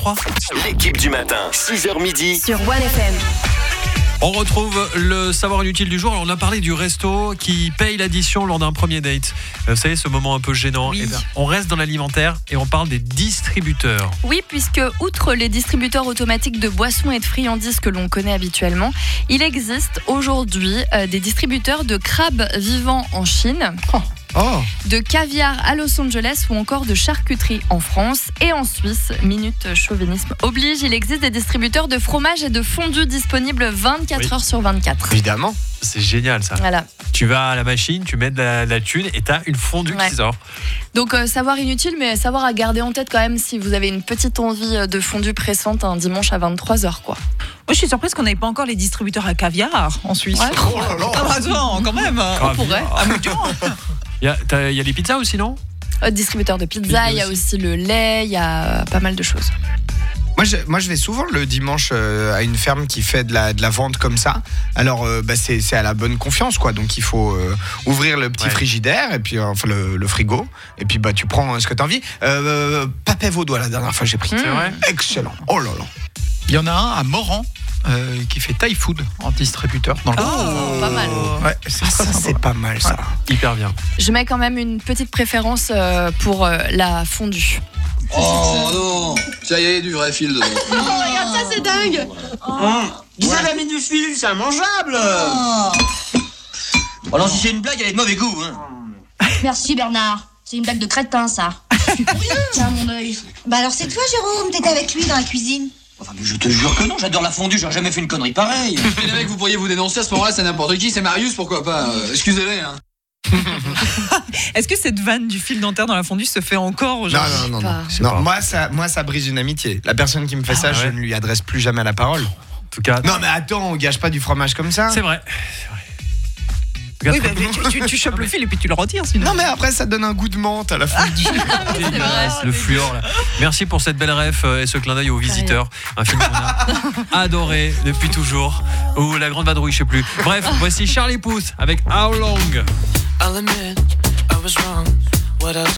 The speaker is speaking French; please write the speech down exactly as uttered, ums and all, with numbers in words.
crois. L'équipe du matin, six heures midi. Sur One F M. On retrouve le savoir inutile du jour. Alors, on a parlé du resto qui paye l'addition lors d'un premier date. Vous savez, ce moment un peu gênant. Oui. Eh bien, on reste dans l'alimentaire et on parle des distributeurs. Oui, puisque outre les distributeurs automatiques de boissons et de friandises que l'on connaît habituellement, il existe aujourd'hui euh, des distributeurs de crabes vivants en Chine, Oh. Oh. de caviar à Los Angeles ou encore de charcuterie en France. Et en Suisse, minute chauvinisme oblige, il existe des distributeurs de fromage et de fondue disponibles vingt-quatre Oui. heures sur vingt-quatre. Évidemment. C'est génial ça. Voilà. Tu vas à la machine, tu mets de la, de la thune et t'as une fondue Ouais. qui sort. Donc euh, savoir inutile, mais savoir à garder en tête quand même si vous avez une petite envie de fondue pressante un dimanche à vingt-trois heures, quoi. Moi, je suis surprise qu'on n'ait pas encore les distributeurs à caviar en Suisse. Ouais. Oh là là. Ah bah attends, quand même. Caviar. On pourrait. À Mouton. Il y a, t'as- il y a les pizzas aussi, non? Euh, distributeur de pizza, il y a aussi le lait, il y a pas mal de choses. Moi je, moi, je vais souvent le dimanche euh, à une ferme qui fait de la, de la vente comme ça. Alors, euh, bah, c'est, c'est à la bonne confiance, quoi. Donc, il faut euh, ouvrir le petit Ouais. frigidaire, et puis, euh, enfin, le, le frigo. Et puis, bah, tu prends euh, ce que tu as envie. Euh, papet vaudois, la dernière fois, j'ai pris. C'est vrai? Excellent. Oh là là. Il y en a un à Moran euh, qui fait Thai Food en distributeur dans le Oh, pas mal. Ouais, c'est Ah, très ça, sympa. c'est pas mal, ça. Hyper bien. Je mets quand même une petite préférence euh, pour euh, la fondue. Oh non, ça y est, du vrai fil dedans. Oh, regarde ça, c'est dingue. Ils avaient mis du fil, c'est immangeable. Oh non, si c'est une blague, elle est de mauvais goût. Hein. Merci Bernard. C'est une blague de crétin, ça. Tiens, mon œil. Bah alors c'est toi, Jérôme. T'étais avec lui dans la cuisine. Enfin, mais je te jure que non, j'adore la fondue, j'aurais jamais fait une connerie pareille. Et les mecs, vous pourriez vous dénoncer à ce moment-là, c'est n'importe qui, c'est Marius, pourquoi pas. euh, excusez-les, hein. Est-ce que cette vanne du fil dentaire dans la fondue se fait encore Non, aujourd'hui? non, non. non. pas. Je sais Non, pas. moi, ça, moi, ça brise une amitié. La personne qui me fait Ah, ça, ouais. je ne lui adresse plus jamais la parole. En tout cas, Non, mais attends, on gâche pas du fromage comme ça. c'est vrai. Oui, bah, tu, tu, tu chopes le fil et puis tu le retires sinon. Non, mais après, ça donne un goût de menthe à la fin du. Dégueulasse, le fluor là. Merci pour cette belle ref euh, et ce clin d'œil aux visiteurs. Un film qu'on a adoré depuis toujours. Ou La Grande Vadrouille, je sais plus. Bref, voici Charlie Puth avec How Long. I'll admit I was wrong. What else